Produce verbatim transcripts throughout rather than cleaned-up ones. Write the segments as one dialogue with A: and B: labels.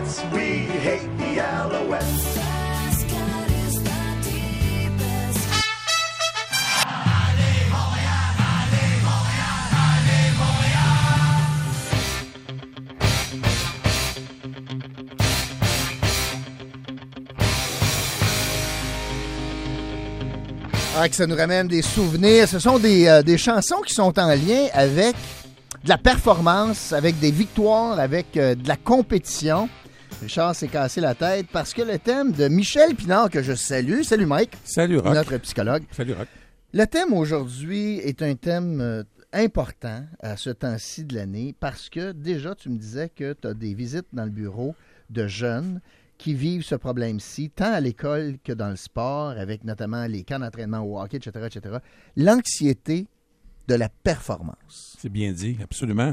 A: Alouettes, we hate the Alouettes.
B: Ah, que ça nous ramène des souvenirs. Ce sont des, euh, des chansons qui sont en lien avec de la performance, avec des victoires, avec euh, de la compétition. Richard s'est cassé la tête parce que le thème de Michel Pinard, que je salue, salut Mike.
C: Salut Rock.
B: Notre psychologue.
C: Salut Rock.
B: Le thème aujourd'hui est un thème euh, important à ce temps-ci de l'année parce que déjà, tu me disais que tu as des visites dans le bureau de jeunes qui vivent ce problème-ci, tant à l'école que dans le sport, avec notamment les camps d'entraînement au hockey, et cetera, et cetera. L'anxiété de la performance.
C: C'est bien dit, absolument.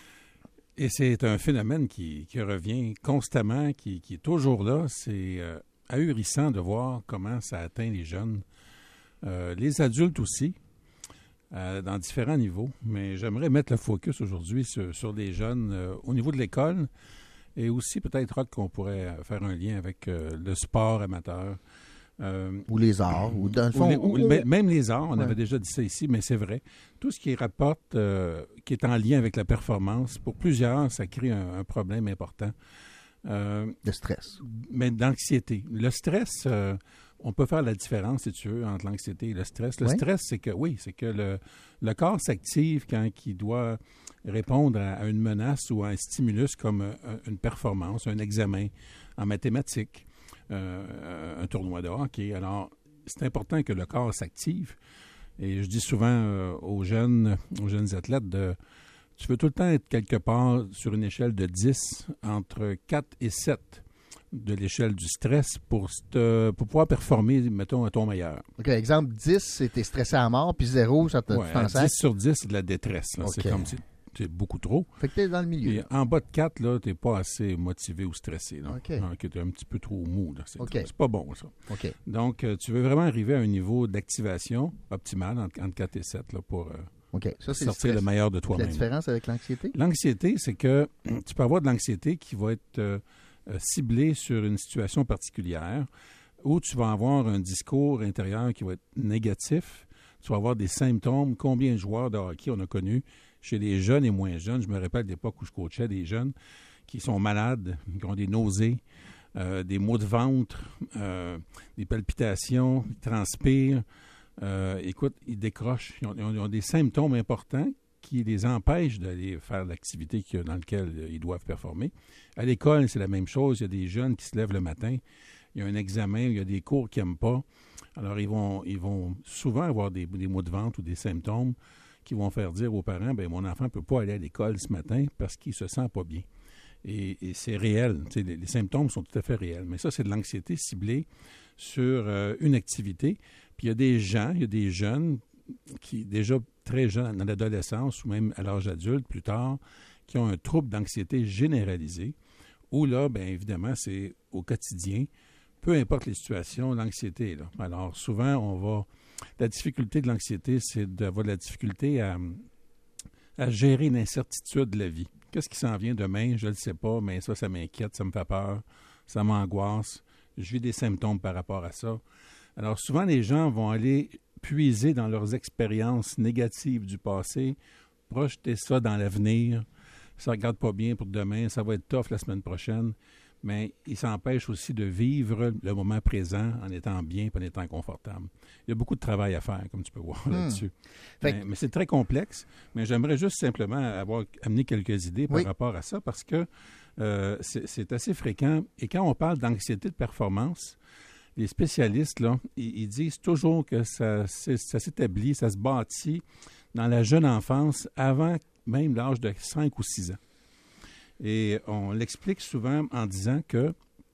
C: Et c'est un phénomène qui, qui revient constamment, qui, qui est toujours là. C'est euh, ahurissant de voir comment ça atteint les jeunes, euh, les adultes aussi, euh, dans différents niveaux. Mais j'aimerais mettre le focus aujourd'hui sur, sur les jeunes euh, au niveau de l'école. Et aussi, peut-être, Rock, qu'on pourrait faire un lien avec euh, le sport amateur. Euh,
B: ou les arts, ou dans le fond...
C: Ou les,
B: ou,
C: ou, ou, même les arts, on
B: ouais. avait
C: déjà dit ça ici, mais c'est vrai. Tout ce qui rapporte, euh, qui est en lien avec la performance, pour plusieurs, ça crée un, un problème important.
B: Euh, de stress.
C: Mais d'anxiété. Le stress, euh, on peut faire la différence, si tu veux, entre l'anxiété et le stress. Le
B: ouais.
C: stress, c'est que, oui, c'est que le, le corps s'active quand il doit répondre à, à une menace ou à un stimulus comme euh, une performance, un examen en mathématiques, euh, un tournoi de hockey. Alors, c'est important que le corps s'active. Et je dis souvent euh, aux jeunes, aux jeunes athlètes, de, tu veux tout le temps être quelque part sur une échelle de dix, entre quatre et sept de l'échelle du stress pour, te, pour pouvoir performer, mettons, à ton meilleur.
B: OK, exemple, dix, c'est t'es stressé à mort, puis zéro, ça te
C: ouais,
B: fait
C: dix sur dix, c'est de la détresse. Là.
B: Okay.
C: C'est comme si c'est beaucoup trop.
B: Fait que t'es dans le milieu.
C: Et en bas de quatre, là, t'es pas assez motivé ou stressé. Là.
B: Okay.
C: Donc, t'es un petit peu trop mou. Là. C'est,
B: okay.
C: c'est pas bon, ça.
B: Okay.
C: Donc, euh, tu veux vraiment arriver à un niveau d'activation optimal entre, entre quatre et sept là, pour euh,
B: okay. ça, c'est
C: sortir le, le meilleur de toi-même.
B: La différence avec l'anxiété?
C: L'anxiété, c'est que tu peux avoir de l'anxiété qui va être euh, euh, ciblée sur une situation particulière où tu vas avoir un discours intérieur qui va être négatif. Tu vas avoir des symptômes. Combien de joueurs de hockey on a connus chez les jeunes et moins jeunes? Je me rappelle de l'époque où je coachais des jeunes qui sont malades, qui ont des nausées, euh, des maux de ventre, euh, des palpitations, ils transpirent. Euh, écoute, ils décrochent. Ils ont, ils ont des symptômes importants qui les empêchent d'aller faire l'activité dans laquelle ils doivent performer. À l'école, c'est la même chose. Il y a des jeunes qui se lèvent le matin. Il y a un examen, il y a des cours qu'ils n'aiment pas. Alors, ils vont, ils vont souvent avoir des, des maux de ventre ou des symptômes qui vont faire dire aux parents, bien, mon enfant ne peut pas aller à l'école ce matin parce qu'il ne se sent pas bien. Et, et c'est réel. Les, les symptômes sont tout à fait réels. Mais ça, c'est de l'anxiété ciblée sur euh, une activité. Puis il y a des gens, il y a des jeunes qui, déjà très jeunes, dans l'adolescence ou même à l'âge adulte, plus tard, qui ont un trouble d'anxiété généralisé, où là, bien évidemment, c'est au quotidien, peu importe les situations, l'anxiété est là. Alors, souvent, on va... La difficulté de l'anxiété, c'est d'avoir de la difficulté à, à gérer l'incertitude de la vie. Qu'est-ce qui s'en vient demain? Je ne le sais pas, mais ça, ça m'inquiète, ça me fait peur, ça m'angoisse. Je vis des symptômes par rapport à ça. Alors, souvent, les gens vont aller puiser dans leurs expériences négatives du passé, projeter ça dans l'avenir. Ça ne regarde pas bien pour demain, ça va être tough la semaine prochaine. Mais il s'empêche aussi de vivre le moment présent en étant bien et en étant confortable. Il y a beaucoup de travail à faire, comme tu peux voir mmh. là-dessus. Mais, que... mais c'est très complexe. Mais j'aimerais juste simplement avoir amené quelques idées par oui. rapport à ça parce que euh, c'est, c'est assez fréquent. Et quand on parle d'anxiété de performance, les spécialistes, là, ils, ils disent toujours que ça, ça s'établit, ça se bâtit dans la jeune enfance avant même l'âge de cinq ou six ans. Et on l'explique souvent en disant que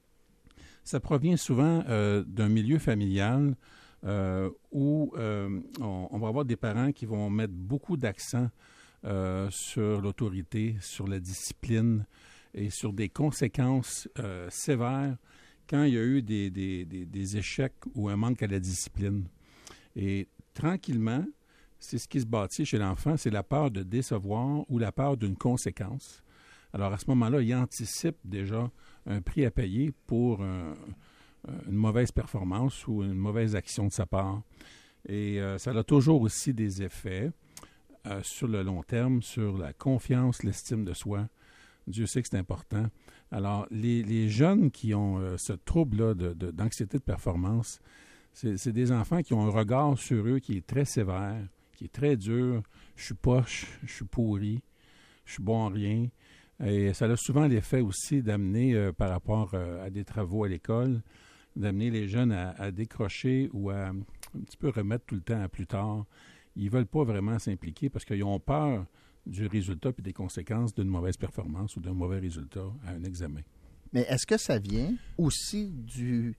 C: ça provient souvent euh, d'un milieu familial euh, où euh, on, on va avoir des parents qui vont mettre beaucoup d'accent euh, sur l'autorité, sur la discipline et sur des conséquences euh, sévères quand il y a eu des, des, des, des échecs ou un manque à la discipline. Et tranquillement, c'est ce qui se bâtit chez l'enfant, c'est la peur de décevoir ou la peur d'une conséquence. Alors, à ce moment-là, il anticipe déjà un prix à payer pour un, une mauvaise performance ou une mauvaise action de sa part. Et euh, ça a toujours aussi des effets euh, sur le long terme, sur la confiance, l'estime de soi. Dieu sait que c'est important. Alors, les, les jeunes qui ont euh, ce trouble-là de, de, d'anxiété de performance, c'est, c'est des enfants qui ont un regard sur eux qui est très sévère, qui est très dur. Je suis poche, je suis pourri, je suis bon en rien. Et ça a souvent l'effet aussi d'amener, euh, par rapport euh, à des travaux à l'école, d'amener les jeunes à, à décrocher ou à un petit peu remettre tout le temps à plus tard. Ils ne veulent pas vraiment s'impliquer parce qu'ils ont peur du résultat et des conséquences d'une mauvaise performance ou d'un mauvais résultat à un examen.
B: Mais est-ce que ça vient aussi du...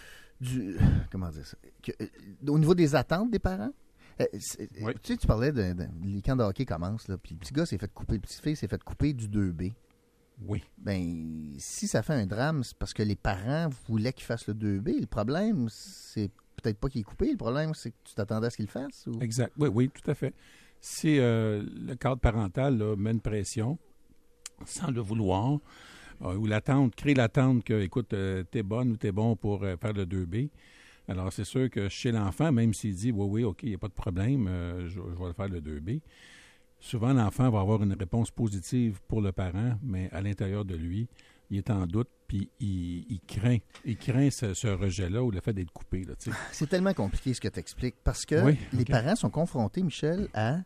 B: du comment dire ça? Que, euh, au niveau des attentes des parents? Euh,
C: oui.
B: Tu sais, tu parlais de, de les camps de hockey commencent, là, puis le petit gars s'est fait couper, le petit fille s'est fait couper du deux B.
C: Oui.
B: Ben, si ça fait un drame, c'est parce que les parents voulaient qu'il fasse le deux B. Le problème, c'est peut-être pas qu'il est coupé. Le problème, c'est que tu t'attendais à ce qu'il le fasse. Ou...
C: Exact. Oui, oui, tout à fait. Si euh, le cadre parental là, met une pression, sans le vouloir, euh, ou l'attente, crée l'attente que, écoute, euh, t'es bonne ou t'es bon pour euh, faire le deux B, alors c'est sûr que chez l'enfant, même s'il dit « oui, oui, OK, il n'y a pas de problème, euh, je, je vais faire le deux B », souvent l'enfant va avoir une réponse positive pour le parent, mais à l'intérieur de lui, il est en doute, puis il, il craint. Il craint ce, ce rejet-là ou le fait d'être coupé. Là,
B: c'est tellement compliqué ce que tu expliques, parce que
C: oui,
B: les
C: okay.
B: parents sont confrontés, Michel, à,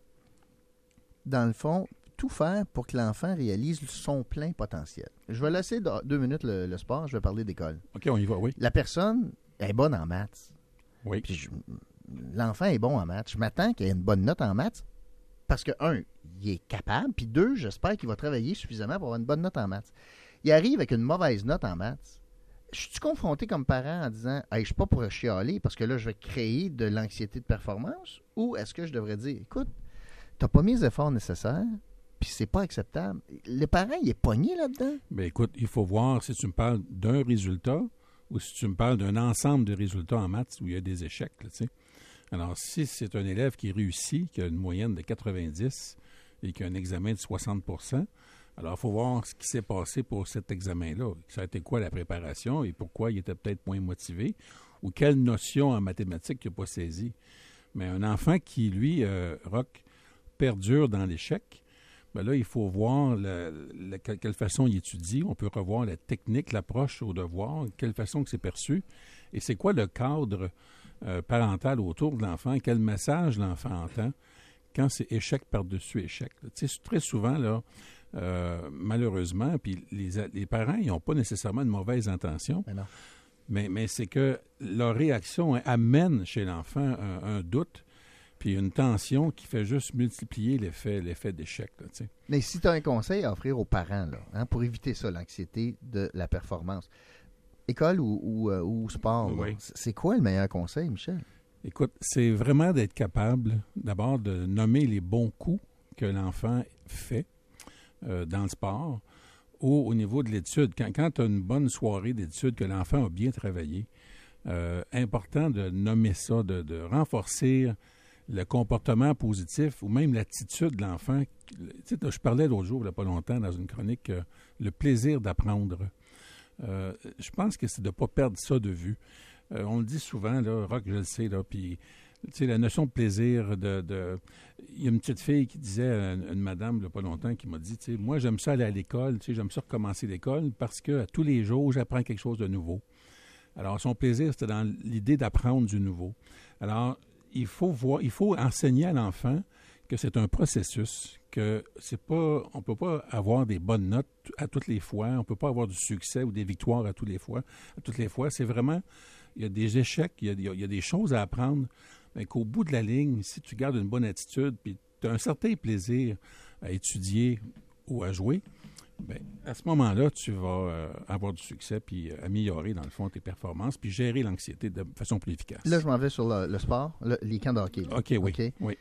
B: dans le fond, tout faire pour que l'enfant réalise son plein potentiel. Je vais laisser deux minutes le, le sport, je vais parler d'école.
C: OK, on y va, oui.
B: La personne est bonne en maths.
C: Oui.
B: Puis je, l'enfant est bon en maths. Je m'attends qu'il ait une bonne note en maths parce que, un, il est capable, puis deux, j'espère qu'il va travailler suffisamment pour avoir une bonne note en maths. Il arrive avec une mauvaise note en maths. Je suis confronté comme parent en disant hey, « je ne suis pas pour chialer parce que là, je vais créer de l'anxiété de performance » ou est-ce que je devrais dire « écoute, tu n'as pas mis les efforts nécessaires, puis c'est pas acceptable. » Le parent, il est pogné là-dedans.
C: Bien, écoute, il faut voir si tu me parles d'un résultat ou si tu me parles d'un ensemble de résultats en maths où il y a des échecs. Là, tu sais. Alors, si c'est un élève qui réussit, qui a une moyenne de quatre-vingt-dix et qui a un examen de soixante pour cent, alors il faut voir ce qui s'est passé pour cet examen-là. Ça a été quoi la préparation et pourquoi il était peut-être moins motivé ou quelle notion en mathématiques il n'a pas saisi. Mais un enfant qui, lui, euh, rock, perdure dans l'échec, bien là, il faut voir le, le, quelle façon il étudie. On peut revoir la technique, l'approche au devoir, quelle façon que c'est perçu. Et c'est quoi le cadre euh, parental autour de l'enfant, quel message l'enfant entend quand c'est échec par-dessus échec. Tu sais, très souvent, là, euh, malheureusement, puis les, les parents, ils n'ont pas nécessairement une mauvaise intention,
B: mais, non.
C: mais, mais c'est que leur réaction amène chez l'enfant un, un doute puis une tension qui fait juste multiplier l'effet, l'effet d'échec. Là, tu sais.
B: Mais si tu as un conseil à offrir aux parents là, hein, pour éviter ça, l'anxiété de la performance, école ou, ou, euh, ou sport,
C: oui.
B: là, c'est quoi le meilleur conseil, Michel?
C: Écoute, c'est vraiment d'être capable, d'abord, de nommer les bons coups que l'enfant fait euh, dans le sport ou au niveau de l'étude. Quand, quand tu as une bonne soirée d'études, que l'enfant a bien travaillé, euh, important de nommer ça, de, de renforcer le comportement positif ou même l'attitude de l'enfant. Tu sais, je parlais l'autre jour, il n'y a pas longtemps, dans une chronique, euh, le plaisir d'apprendre. Euh, je pense que c'est de ne pas perdre ça de vue. Euh, on le dit souvent, là, Rock, je le sais, là, puis, tu sais, la notion de plaisir, de, de... il y a une petite fille qui disait à une, une madame, il n'y a pas longtemps, qui m'a dit, tu sais, moi, j'aime ça aller à l'école, tu sais, j'aime ça recommencer l'école parce que tous les jours, j'apprends quelque chose de nouveau. Alors, son plaisir, c'était dans l'idée d'apprendre du nouveau. Alors, il faut voir, il faut enseigner à l'enfant que c'est un processus, que c'est pas, on peut pas avoir des bonnes notes à toutes les fois, on peut pas avoir du succès ou des victoires à toutes les fois. À toutes les fois, c'est vraiment, il y a des échecs, il y a, il y a des choses à apprendre, mais qu'au bout de la ligne, si tu gardes une bonne attitude, puis tu as un certain plaisir à étudier ou à jouer, bien, à ce moment-là, tu vas euh, avoir du succès puis euh, améliorer, dans le fond, tes performances puis gérer l'anxiété de façon plus efficace.
B: Là, je m'en vais sur le, le sport, le, les camps de hockey. Là.
C: OK, oui.
B: Okay?
C: oui.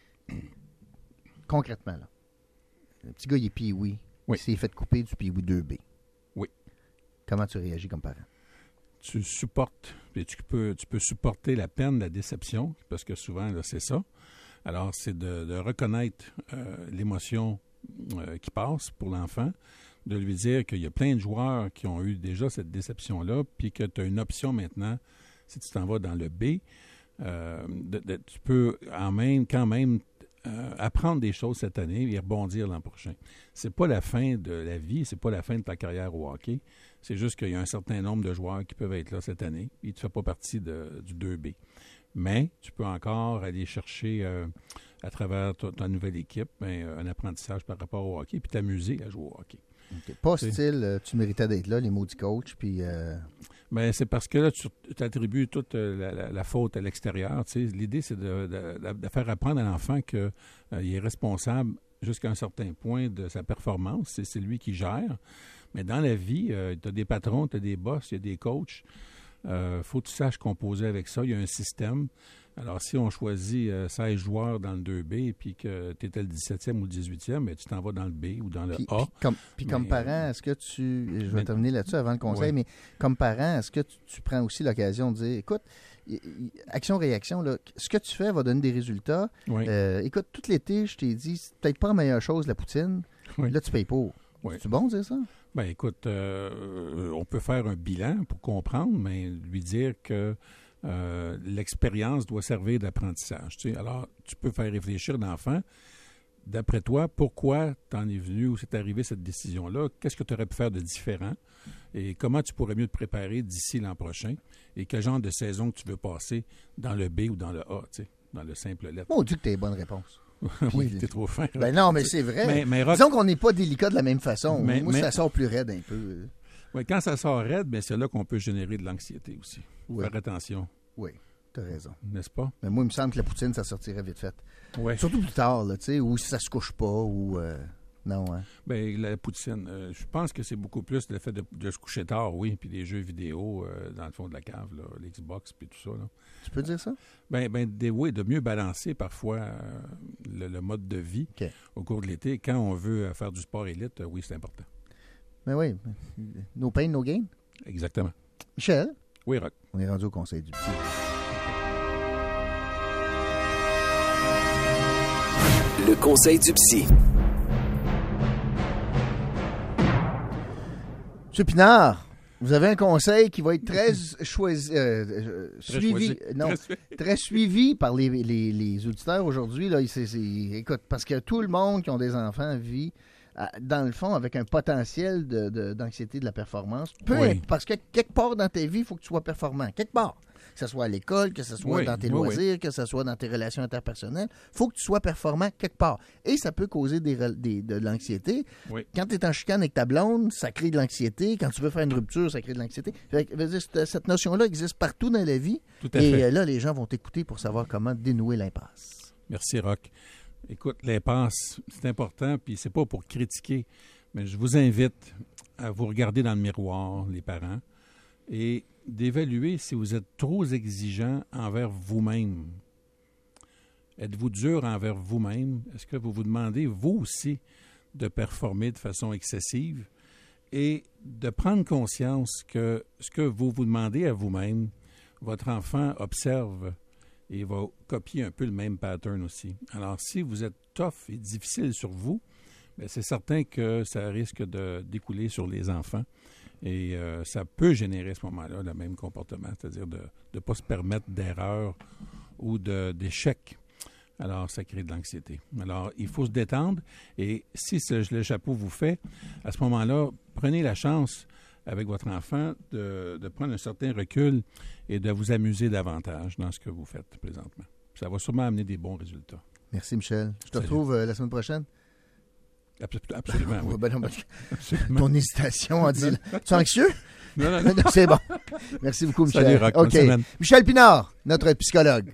B: Concrètement, là, le petit gars, il est Pee-Wee.
C: Oui.
B: Il s'est fait couper du Pee-Wee deux B.
C: Oui.
B: Comment tu réagis comme parent?
C: Tu supportes, puis tu peux, tu peux supporter la peine, la déception, parce que souvent, là, c'est ça. Alors, c'est de, de reconnaître euh, l'émotion euh, qui passe pour l'enfant, de lui dire qu'il y a plein de joueurs qui ont eu déjà cette déception-là, puis que tu as une option maintenant, si tu t'en vas dans le B, euh, de, de, tu peux en même, quand même euh, apprendre des choses cette année et rebondir l'an prochain. C'est pas la fin de la vie, c'est pas la fin de ta carrière au hockey. C'est juste qu'il y a un certain nombre de joueurs qui peuvent être là cette année et tu ne fais pas partie de, du deux B. Mais tu peux encore aller chercher, euh, à travers ta, ta nouvelle équipe, ben, un apprentissage par rapport au hockey puis t'amuser à jouer au hockey.
B: Okay. Pas c'est... style, euh, tu méritais d'être là, les maudits coachs, puis... Euh...
C: Ben, c'est parce que là, tu attribues toute la, la, la faute à l'extérieur. Tu sais. L'idée, c'est de, de, de faire apprendre à l'enfant qu'il euh, est responsable jusqu'à un certain point de sa performance. C'est, c'est lui qui gère. Mais dans la vie, euh, tu as des patrons, tu as des boss, il y a des coachs. Il euh, faut que tu saches composer avec ça. Il y a un système. Alors, si on choisit euh, seize joueurs dans le deux B et puis que tu étais le dix-septième ou le dix-huitième, bien, tu t'en vas dans le B ou dans le
B: puis,
C: A.
B: Puis comme, puis comme
C: mais,
B: parent, est-ce que tu... Je vais
C: mais,
B: terminer là-dessus avant le conseil,
C: ouais.
B: mais comme parent, est-ce que tu, tu prends aussi l'occasion de dire, écoute, action-réaction, là, ce que tu fais va donner des résultats.
C: Oui.
B: Euh, écoute, tout l'été, je t'ai dit, c'est peut-être pas la meilleure chose, la poutine.
C: Oui.
B: Là, tu payes pour.
C: Oui.
B: C'est bon de dire ça?
C: Bien, écoute, euh, on peut faire un bilan pour comprendre, mais lui dire que euh, l'expérience doit servir d'apprentissage. Tu sais. Alors, tu peux faire réfléchir l'enfant. D'après toi, pourquoi t'en es venu ou c'est arrivé cette décision-là? Qu'est-ce que tu aurais pu faire de différent? Et comment tu pourrais mieux te préparer d'ici l'an prochain? Et quel genre de saison que tu veux passer dans le B ou dans le A, tu sais, dans le simple lettre?
B: Mon Dieu que t'as les bonnes réponses.
C: Oui, t'es trop fin.
B: Ben non, mais c'est vrai.
C: Mais, mais Rock...
B: Disons qu'on n'est pas délicat de la même façon.
C: Mais,
B: Moi,
C: mais...
B: ça sort plus raide un peu.
C: Oui, quand ça sort raide, bien, c'est là qu'on peut générer de l'anxiété aussi.
B: Oui.
C: Faire attention.
B: Oui, t'as raison.
C: N'est-ce pas?
B: Mais moi, il me semble que la poutine, ça sortirait vite fait.
C: Oui.
B: Surtout plus tard, là, tu sais, ou si ça se couche pas, ou... Euh... Non, hein?
C: Bien, la poutine, euh, je pense que c'est beaucoup plus le fait de, de se coucher tard, oui, puis des jeux vidéo euh, dans le fond de la cave, là, l'Xbox, puis tout ça. Là.
B: Tu peux dire ça?
C: Bien, ben, de, oui, de mieux balancer parfois euh, le, le mode de vie
B: okay.
C: au cours de l'été. Quand on veut euh, faire du sport élite, euh, oui, c'est important.
B: Ben oui. No pain, no gain.
C: Exactement.
B: Michel?
C: Oui, Rock.
B: On est rendu au conseil du petit.
D: Le conseil du psy.
B: Monsieur Pinard, vous avez un conseil qui va être très choisi, euh,
C: très
B: suivi,
C: choisi.
B: non, très, très suivi par les, les, les auditeurs aujourd'hui. Là, c'est, c'est, écoute, parce que tout le monde qui ont des enfants vit, dans le fond, avec un potentiel de, de, d'anxiété de la performance. Peu
C: oui.
B: Parce que quelque part dans ta vie, il faut que tu sois performant. Quelque part. Que ce soit à l'école, que ce soit
C: oui,
B: dans tes
C: oui,
B: loisirs,
C: oui.
B: que ce soit dans tes relations interpersonnelles. Il faut que tu sois performant quelque part. Et ça peut causer des, des, de l'anxiété.
C: Oui.
B: Quand tu es en chicane avec ta blonde, ça crée de l'anxiété. Quand tu veux faire une rupture, ça crée de l'anxiété. Fait que, cette, cette notion-là existe partout dans la vie.
C: Tout à
B: et
C: fait.
B: là, les gens vont t'écouter pour savoir comment dénouer l'impasse.
C: Merci, Rock. Écoute, l'impasse, c'est important, puis c'est pas pour critiquer, mais je vous invite à vous regarder dans le miroir, les parents, et d'évaluer si vous êtes trop exigeant envers vous-même. Êtes-vous dur envers vous-même? Est-ce que vous vous demandez, vous aussi, de performer de façon excessive? Et de prendre conscience que ce que vous vous demandez à vous-même, votre enfant observe et va copier un peu le même pattern aussi. Alors, si vous êtes tough et difficile sur vous, bien, c'est certain que ça risque de découler sur les enfants. Et euh, ça peut générer à ce moment-là le même comportement, c'est-à-dire de ne pas se permettre d'erreurs ou de, d'échecs. Alors, ça crée de l'anxiété. Alors, il faut se détendre. Et si ce, le chapeau vous fait, à ce moment-là, prenez la chance avec votre enfant de, de prendre un certain recul et de vous amuser davantage dans ce que vous faites présentement. Ça va sûrement amener des bons résultats.
B: Merci, Michel. Je te
C: Salut.
B: retrouve euh, la semaine prochaine.
C: Absolument, oui.
B: Ben non, ben,
C: Absolument.
B: ton hésitation en dit... Tu es anxieux?
C: Non, non, non.
B: C'est bon. Merci beaucoup, Michel.
C: Salut, Rock. Bonne
B: OK.
C: semaine.
B: Michel Pinard, notre psychologue.